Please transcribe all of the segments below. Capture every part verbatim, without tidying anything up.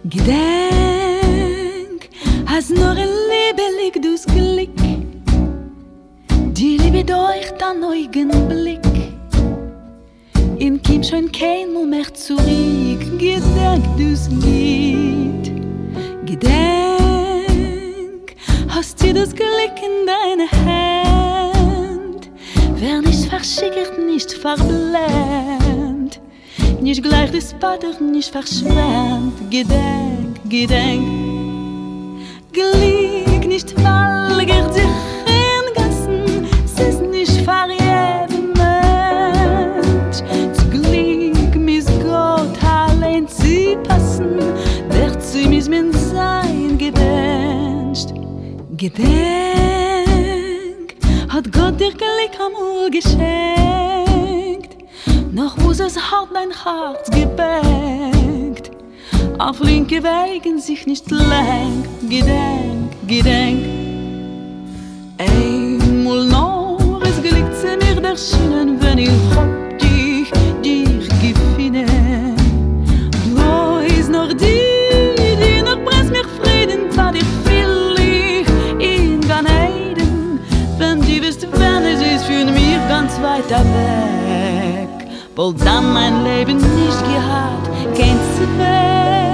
Gedenk, als nur in Liebe liegt das Glück. Die Liebe durch deinen Augenblick. In Kim schon kein Mal mehr zurück. Gedenk, das Lied. Gedenk, hast du das Glück in deiner Hand. Wer nicht verschickert, nicht verblendet. Nicht gleich das Vater, nicht verschwend. Gedenk, gedenk. Glück nicht walgert sich in Gassen. Es ist nicht für jeden Mensch. Das Glück muss Gott allein zu passen. Dazu muss man sein gewünscht. Gedenk, hat Gott dir Glück amul geschenkt. Noch muss es halt dein Herz gebänkt. Auf linke Wegen sich nicht lenkt. Gedenk, gedenk. Einmal noch, es gelingt sie mir der Schienen, wenn ich hab dich, dich gefunden. Bloß noch die, die noch bringst mir Frieden, tat ich will ich in Gan Eden. Wenn die wisst, wenn es ist für mich ganz weiter weg. Wohl dann mein Leben nicht gehabt, kein Zweck.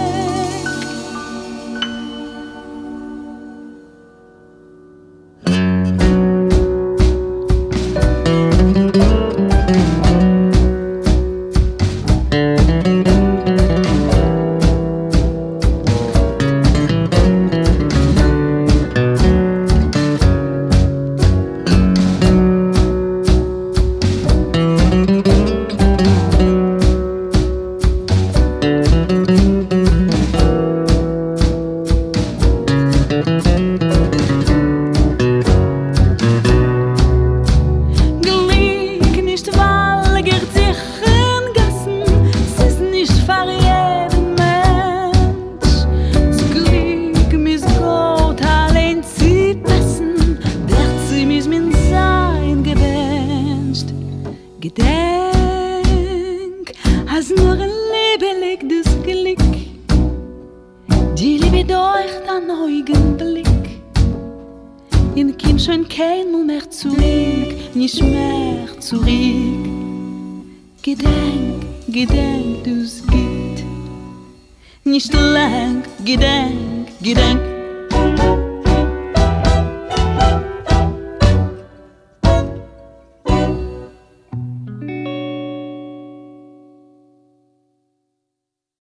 Gedenk, als nur ein Leben liegt das Glück. Die Liebe durch deinen Augenblick. In Kim schon kein Mal mehr zurück, nicht mehr zurück. Gedenk, gedenk, das geht nicht lang. Gedenk, gedenk.